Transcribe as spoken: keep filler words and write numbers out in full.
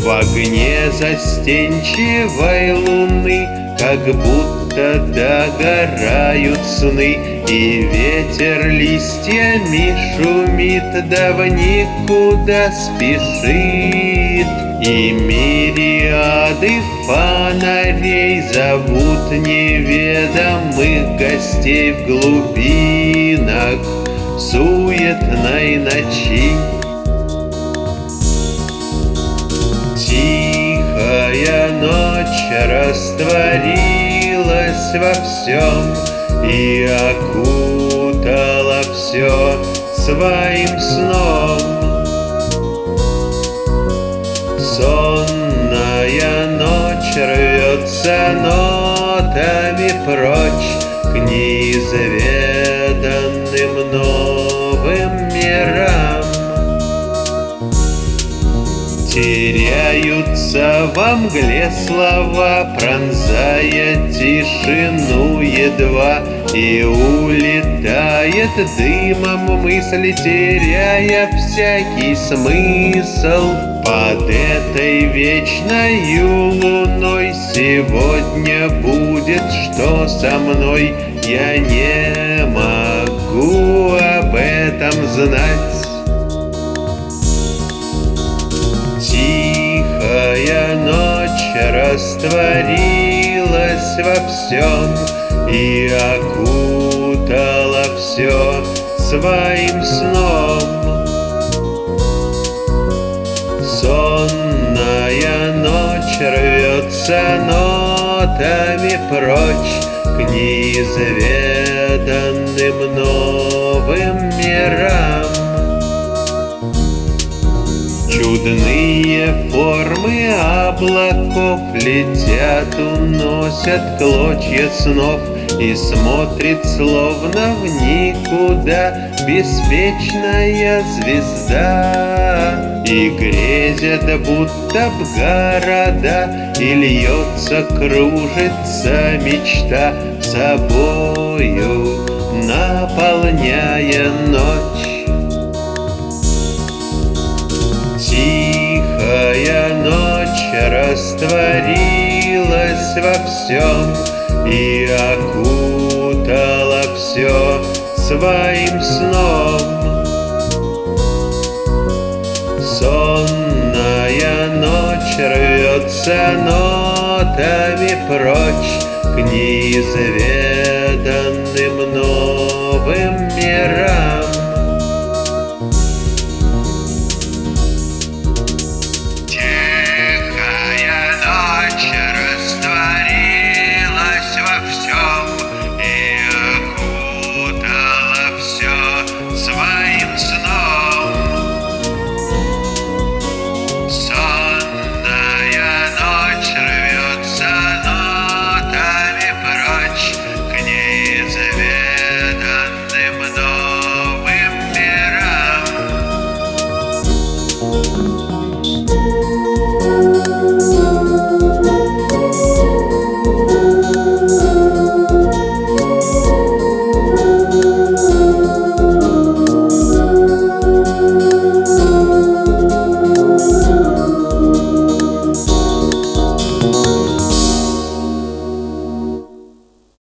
В огне застенчивой луны как будто догорают сны, и ветер листьями шумит, да в никуда спешит. И мириады фонарей зовут неведомых гостей в глубинах суетной ночи. Тихая ночь растворилась во всем и окутала все своим сном. Сонная ночь рвется нотами прочь к неизведанным новым мирам. Теряются во мгле слова, пронзая тишину едва, и улетает дымом мысль, теряя всякий смысл. Под этой вечною луной сегодня будет что со мной, я не могу об этом знать. Тихая ночь растворилась во всем и окутала все своим сном. Сонная ночь рвется нотами прочь к неизведанным новым мирам. Чудные формы облаков летят, уносят клочья снов, и смотрит словно в никуда беспечная звезда. И грезят будто б города, и льется, кружится мечта, собою наполняя ночь. Тихая ночь растворилась во всем и окутала все своим сном. Сонная ночь рвется нотами прочь к неизведанным